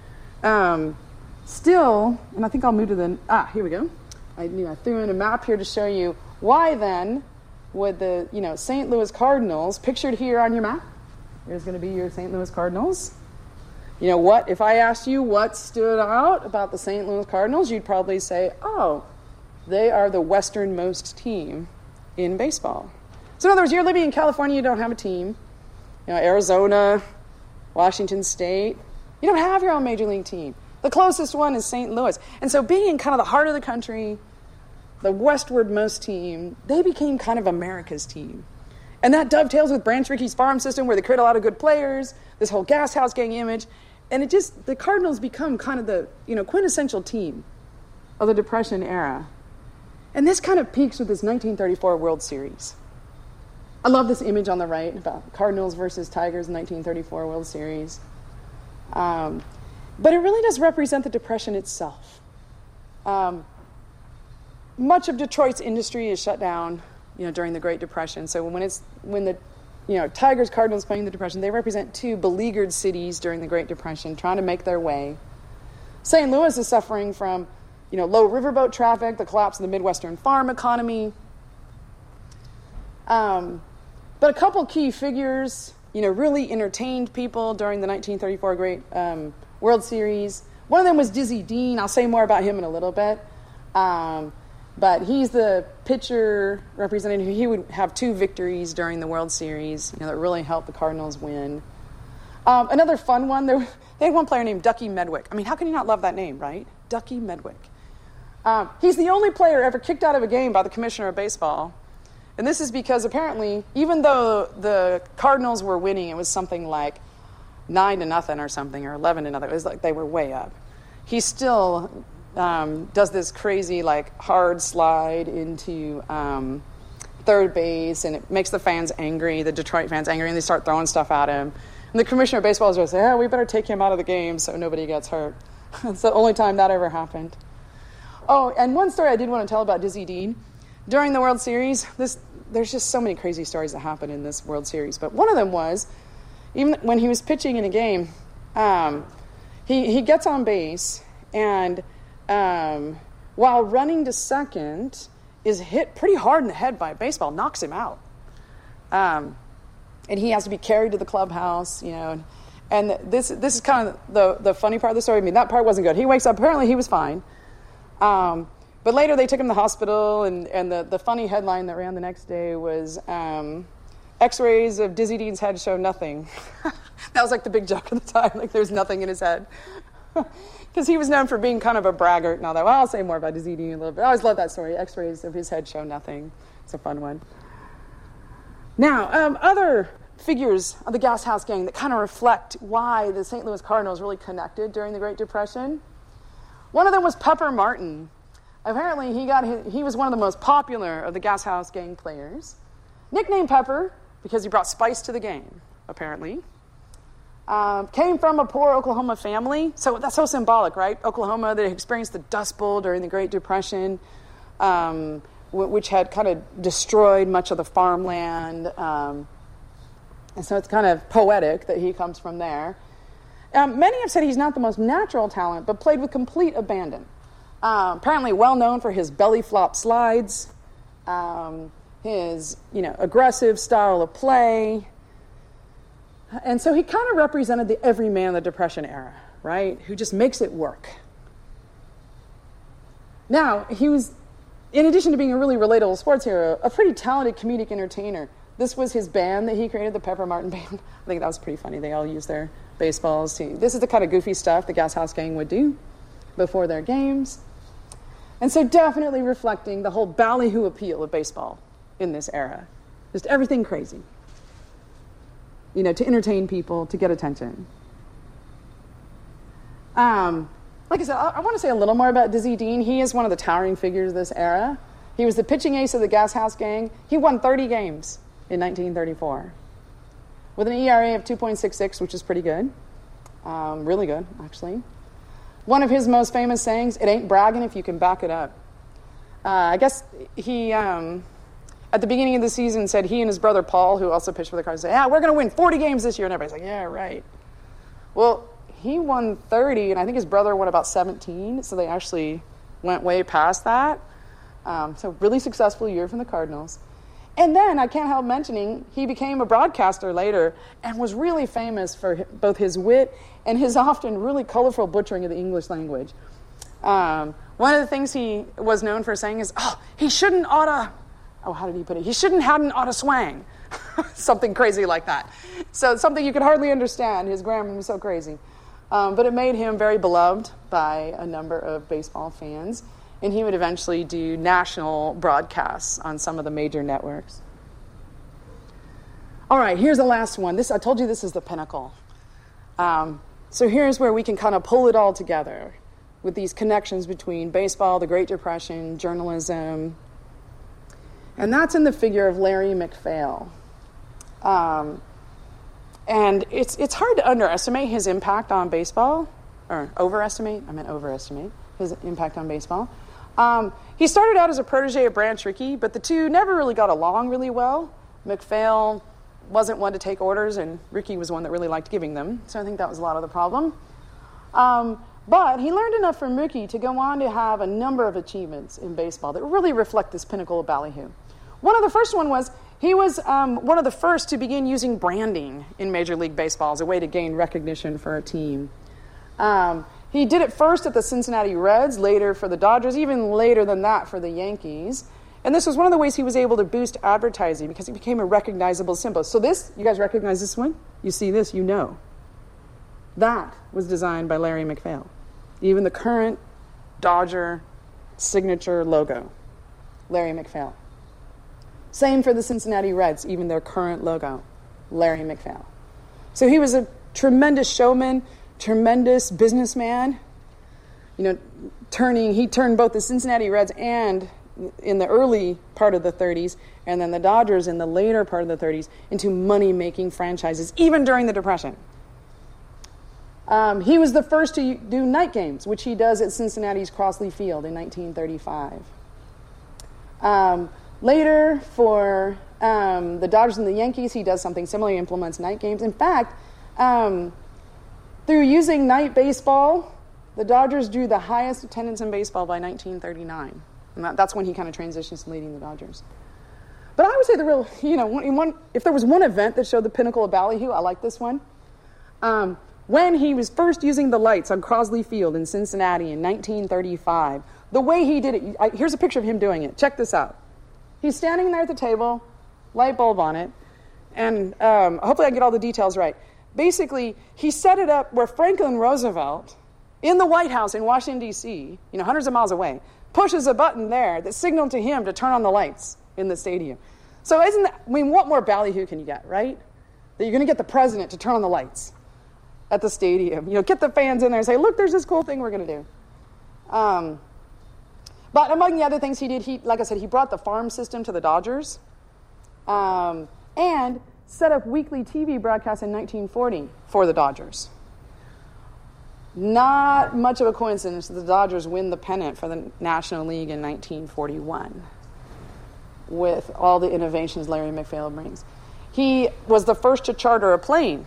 Still, and I think I'll move to here we go. I threw in a map here to show you why then would the, St. Louis Cardinals, pictured here on your map, there's going to be your St. Louis Cardinals. If I asked you what stood out about the St. Louis Cardinals, you'd probably say, oh, they are the westernmost team in baseball. So in other words, you're living in California, you don't have a team. Arizona, Washington State, you don't have your own major league team. The closest one is St. Louis. And so being in kind of the heart of the country, the westwardmost team, they became kind of America's team. And that dovetails with Branch Rickey's farm system, where they create a lot of good players, this whole gas house gang image. And the Cardinals become kind of the, quintessential team of the Depression era. And this kind of peaks with this 1934 World Series. I love this image on the right about Cardinals versus Tigers 1934 World Series. But it really does represent the Depression itself. Much of Detroit's industry is shut down, during the Great Depression. So when the Tigers, Cardinals playing the Depression, they represent two beleaguered cities during the Great Depression, trying to make their way. St. Louis is suffering from, low riverboat traffic, the collapse of the Midwestern farm economy. But a couple key figures, really entertained people during the 1934 Great World Series. One of them was Dizzy Dean. I'll say more about him in a little bit. But he's the pitcher representative. He would have 2 victories during the World Series, that really helped the Cardinals win. Another fun one, they had one player named Ducky Medwick. How can you not love that name, right? Ducky Medwick. He's the only player ever kicked out of a game by the commissioner of baseball. And this is because apparently, even though the Cardinals were winning, it was something like 9-0 or something, or 11-0. It was like they were way up. He still does this crazy, hard slide into third base, and it makes the fans angry, the Detroit fans angry, and they start throwing stuff at him. And the commissioner of baseball is just saying, we better take him out of the game so nobody gets hurt. It's the only time that ever happened. Oh, and one story I did want to tell about Dizzy Dean. During the World Series, there's just so many crazy stories that happen in this World Series. But one of them was, even when he was pitching in a game, he gets on base, and while running to second, is hit pretty hard in the head by a baseball, knocks him out. And he has to be carried to the clubhouse, And this is kind of the funny part of the story. That part wasn't good. He wakes up, apparently he was fine. But later they took him to the hospital, and the funny headline that ran the next day was, X-rays of Dizzy Dean's head show nothing. That was the big joke at the time, there's nothing in his head. Because he was known for being kind of a braggart and all that. Well, I'll say more about Dizzy Dean in a little bit. I always love that story, X-rays of his head show nothing. It's a fun one. Now, other figures of the Gas House Gang that kind of reflect why the St. Louis Cardinals really connected during the Great Depression. One of them was Pepper Martin. Apparently, he was one of the most popular of the Gas House Gang players. Nicknamed Pepper because he brought spice to the game, apparently. Came from a poor Oklahoma family. So that's so symbolic, right? Oklahoma that experienced the Dust Bowl during the Great Depression, which had kind of destroyed much of the farmland. And so it's kind of poetic that he comes from there. Many have said he's not the most natural talent, but played with complete abandon. Apparently well known for his belly flop slides, his aggressive style of play. And so he kind of represented the everyman of the Depression era, right? Who just makes it work. Now, he was, in addition to being a really relatable sports hero, a pretty talented comedic entertainer. This was his band that he created, the Pepper Martin Band. I think that was pretty funny. They all used their baseballs to... This is the kind of goofy stuff the Gas House Gang would do before their games. And so definitely reflecting the whole ballyhoo appeal of baseball in this era. Just everything crazy. To entertain people, to get attention. Like I said, I want to say a little more about Dizzy Dean. He is one of the towering figures of this era. He was the pitching ace of the Gas House Gang. He won 30 games in 1934 with an ERA of 2.66, which is pretty good. Really good, actually. One of his most famous sayings, "It ain't bragging if you can back it up." I guess he, at the beginning of the season, said he and his brother Paul, who also pitched for the Cardinals, said, "Yeah, we're going to win 40 games this year." And everybody's like, "Yeah, right." Well, he won 30, and I think his brother won about 17, so they actually went way past that. So really successful year from the Cardinals. And then, I can't help mentioning, he became a broadcaster later and was really famous for both his wit and his often really colorful butchering of the English language. One of the things he was known for saying is, he shouldn't oughta... how did he put it? He hadn't oughta swang. Something crazy like that. So something you could hardly understand. His grammar was so crazy. But it made him very beloved by a number of baseball fans. And he would eventually do national broadcasts on some of the major networks. All right, here's the last one. I told you this is the pinnacle. So here's where we can kind of pull it all together with these connections between baseball, the Great Depression, journalism. And that's in the figure of Larry MacPhail. And it's hard to underestimate his impact on baseball, or overestimate his impact on baseball. He started out as a protege of Branch Rickey, but the two never really got along really well. MacPhail wasn't one to take orders, and Rickey was one that really liked giving them, so I think that was a lot of the problem. But he learned enough from Rickey to go on to have a number of achievements in baseball that really reflect this pinnacle of ballyhoo. One of the first one was he was one of the first to begin using branding in Major League Baseball as a way to gain recognition for a team. He did it first at the Cincinnati Reds, later for the Dodgers, even later than that for the Yankees. And this was one of the ways he was able to boost advertising because it became a recognizable symbol. So this, you guys recognize this one? You see this, you know. That was designed by Larry MacPhail. Even the current Dodger signature logo, Larry MacPhail. Same for the Cincinnati Reds, even their current logo, Larry MacPhail. So he was a tremendous showman, tremendous businessman. He turned both the Cincinnati Reds and in the early part of the 30s and then the Dodgers in the later part of the 30s into money-making franchises, even during the Depression. He was the first to do night games, which he does at Cincinnati's Crossley Field in 1935. Later, for the Dodgers and the Yankees, he does something similar. He implements night games. In fact, through using night baseball, the Dodgers drew the highest attendance in baseball by 1939. And that's when he kind of transitions to leading the Dodgers. But I would say the real, if there was one event that showed the pinnacle of ballyhoo, I like this one. When he was first using the lights on Crossley Field in Cincinnati in 1935, the way he did it, here's a picture of him doing it. Check this out. He's standing there at the table, light bulb on it, and hopefully I get all the details right. Basically, he set it up where Franklin Roosevelt, in the White House in Washington, D.C., hundreds of miles away, pushes a button there that signaled to him to turn on the lights in the stadium. So what more ballyhoo can you get, right? That you're going to get the president to turn on the lights at the stadium. Get the fans in there and say, look, there's this cool thing we're going to do. But among the other things he did, like I said, he brought the farm system to the Dodgers and set up weekly TV broadcasts in 1940 for the Dodgers. Not much of a coincidence that the Dodgers win the pennant for the National League in 1941 with all the innovations Larry MacPhail brings. He was the first to charter a plane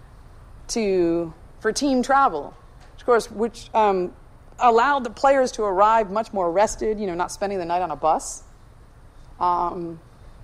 for team travel, which allowed the players to arrive much more rested, not spending the night on a bus. Now,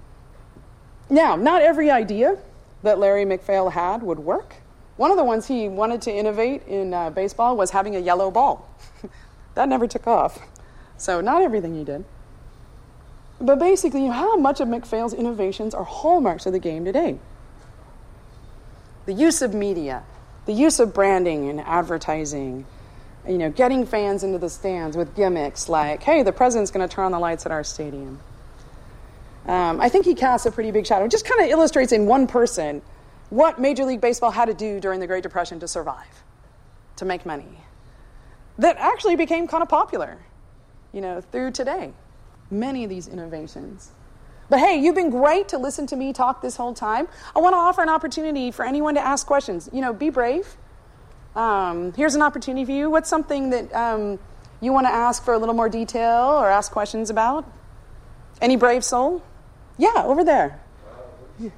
not every idea that Larry MacPhail had would work. One of the ones he wanted to innovate in baseball was having a yellow ball. That never took off. So not everything he did. But basically, how much of MacPhail's innovations are hallmarks of the game today? The use of media, the use of branding and advertising, getting fans into the stands with gimmicks like, hey, the president's going to turn on the lights at our stadium. I think he casts a pretty big shadow. It just kind of illustrates in one person what Major League Baseball had to do during the Great Depression to survive, to make money. That actually became kind of popular, through today. Many of these innovations. But hey, you've been great to listen to me talk this whole time. I want to offer an opportunity for anyone to ask questions. Be brave. Here's an opportunity for you. What's something that you want to ask for a little more detail or ask questions about? Any brave soul? Yeah, over there. You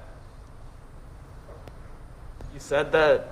said that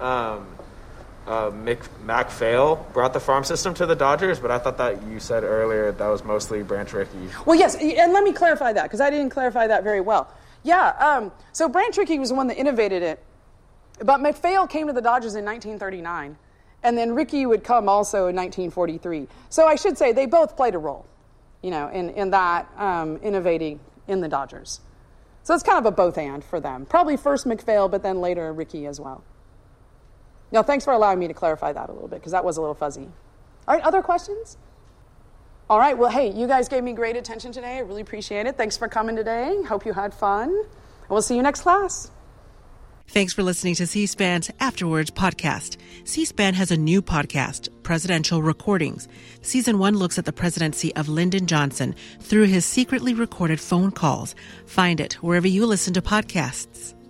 MacPhail brought the farm system to the Dodgers, but I thought that you said earlier that was mostly Branch Rickey. Well, yes, and let me clarify that, because I didn't clarify that very well. Yeah, so Branch Rickey was the one that innovated it, but MacPhail came to the Dodgers in 1939, and then Rickey would come also in 1943. So I should say they both played a role, in that innovating in the Dodgers. So it's kind of a both and for them. Probably first MacPhail, but then later Rickey as well. Now, thanks for allowing me to clarify that a little bit, because that was a little fuzzy. All right, other questions? All right, well, hey, you guys gave me great attention today. I really appreciate it. Thanks for coming today. Hope you had fun. And we'll see you next class. Thanks for listening to C-SPAN's Afterwards podcast. C-SPAN has a new podcast, Presidential Recordings. Season 1 looks at the presidency of Lyndon Johnson through his secretly recorded phone calls. Find it wherever you listen to podcasts.